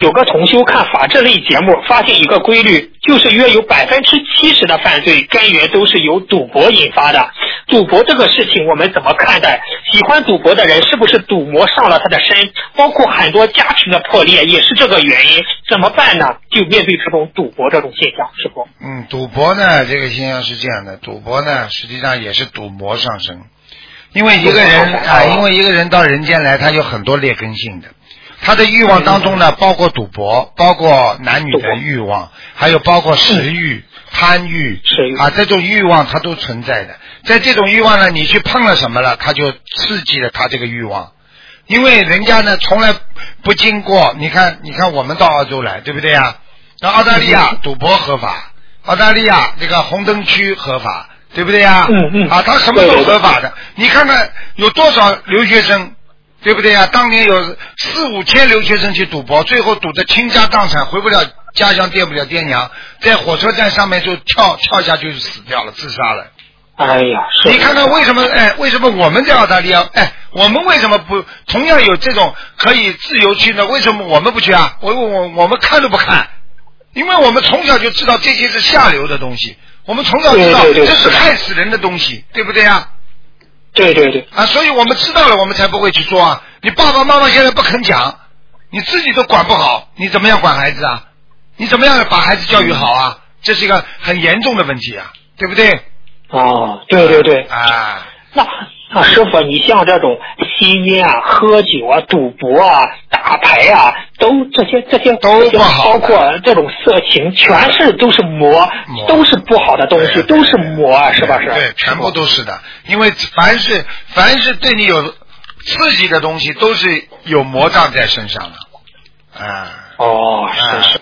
有个同修看法制类节目，发现一个规律，就是约有70%的犯罪根源都是由赌博引发的。赌博这个事情我们怎么看待？喜欢赌博的人是不是赌魔上了他的身？包括很多家庭的破裂也是这个原因，怎么办呢？就面对这种赌博这种现象，是不？ 赌博呢，这个现象是这样的，赌博呢实际上也是赌魔上身。因为一个人到人间来，他有很多劣根性的，他的欲望当中呢，包括赌博，包括男女的欲望，还有包括食欲、贪欲啊，这种欲望它都存在的。在这种欲望呢，你去碰了什么了，它就刺激了他这个欲望。因为人家呢从来不经过，你看我们到澳洲来，对不对啊？那澳大利亚赌博合法，澳大利亚这个红灯区合法。对不对呀？他什么都合法的。你看看有多少留学生，对不对呀？当年有4-5千留学生去赌博，最后赌得倾家荡产，回不了家乡，见不了爹娘，在火车站上面就跳下去死掉了，自杀了。 哎呀， 你看看为什么？为什么我们在澳大利亚？我们为什么不同样有这种可以自由去呢？为什么我们不去啊？我们看都不看，因为我们从小就知道这些是下流的东西。我们从小知道这是害死人的东西，对不对啊？ 对所以我们知道了，我们才不会去做啊。你爸爸妈妈现在不肯讲，你自己都管不好，你怎么样管孩子啊？你怎么样把孩子教育好啊？这是一个很严重的问题啊，对不对？ 对那师傅，你像这种吸烟啊、喝酒啊、赌博啊、打牌啊，这些都不好， 包括这种色情，全都是魔，都是不好的东西，都是魔啊，是吧？ 对，全部都是的。因为凡是对你有刺激的东西，都是有魔障在身上的。 是。